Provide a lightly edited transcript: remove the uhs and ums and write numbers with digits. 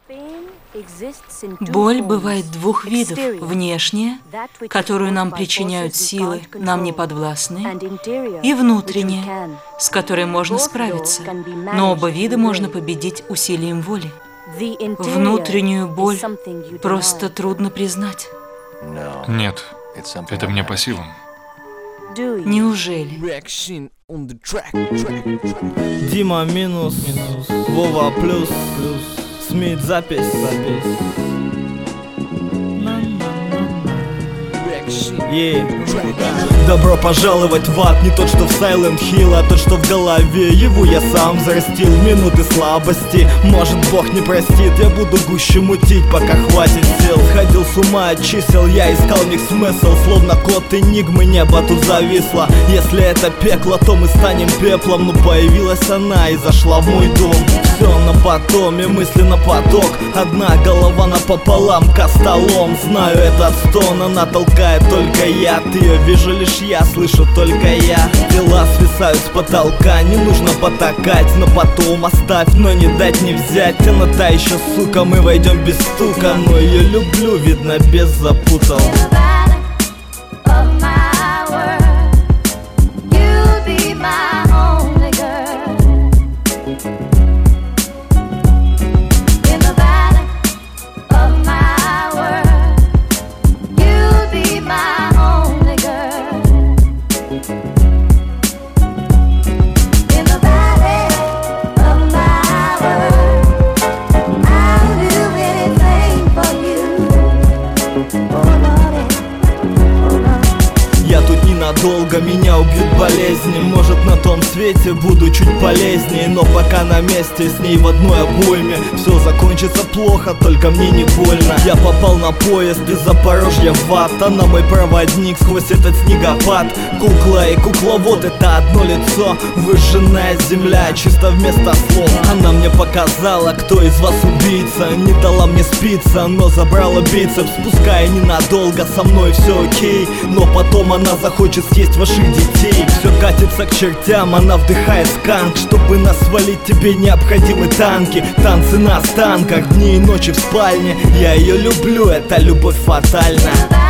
Боль бывает двух видов. Внешняя, которую нам причиняют силы, нам не подвластные, и внутренняя, с которой можно справиться, но оба вида можно победить усилием воли. Внутреннюю боль просто трудно признать. Нет, это мне по силам. Неужели? Дима минус, Вова плюс, Смит запись. Добро пожаловать в ад, не тот, что в Silent Hill, а тот, что в голове. Его я сам зарастил, минуты слабости. Может, Бог не простит, я буду гуще мутить, пока хватит сил. Сходил с ума от чисел, я искал в них смысл. Словно код энигмы, небо тут зависло. Если это пекло, то мы станем пеплом. Но появилась она и зашла в мой дом. Все на потоме, мысли на поток. Одна голова напополам, костолом. Знаю этот стон, она толкает только я. Ты ее вижу лишь я, слышу только я. Дела свисают с потолка, не нужно потакать. Но потом оставь, но не дать не взять. Она та еще сука, мы войдем без стука. Но ее люблю, видно, без запутал. Надолго меня убьют болезни. Может, на том свете буду чуть полезнее. Но пока на месте, с ней в одной обойме. Все закончится плохо, только мне не больно. Я попал на поезд из Запорожья в ад. Она мой проводник сквозь этот снегопад. Кукла и кукловод — это одно лицо. Выжженная земля, чисто вместо слов. Она мне показала, кто из вас убийца. Не дала мне спиться, но забрала бицепс. Пускай ненадолго, со мной все окей. Но потом она захочет съесть ваших детей. Все катится к чертям, она вдыхает сканк. Чтобы нас свалить, тебе необходимы танки. Танцы на останках, дни и ночи в спальне. Я ее люблю, эта любовь фатальна.